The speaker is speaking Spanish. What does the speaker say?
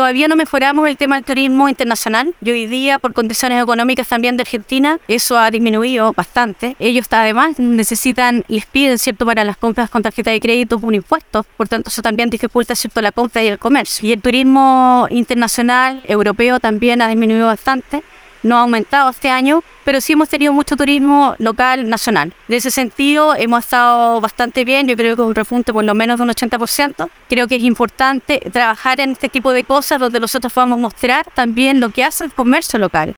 todavía no mejoramos el tema del turismo internacional. Y hoy día, por condiciones económicas también de Argentina, eso ha disminuido bastante. Ellos además necesitan, les piden, ¿cierto?, para las compras con tarjeta de crédito un impuesto. Por tanto, eso también dificulta, ¿cierto?, la compra y el comercio. Y el turismo internacional, europeo, también ha disminuido bastante. No ha aumentado este año, pero sí hemos tenido mucho turismo local, nacional. En ese sentido, hemos estado bastante bien. Yo creo que un repunte por lo menos de un 80%. Creo que es importante trabajar en este tipo de cosas donde nosotros podamos mostrar también lo que hace el comercio local.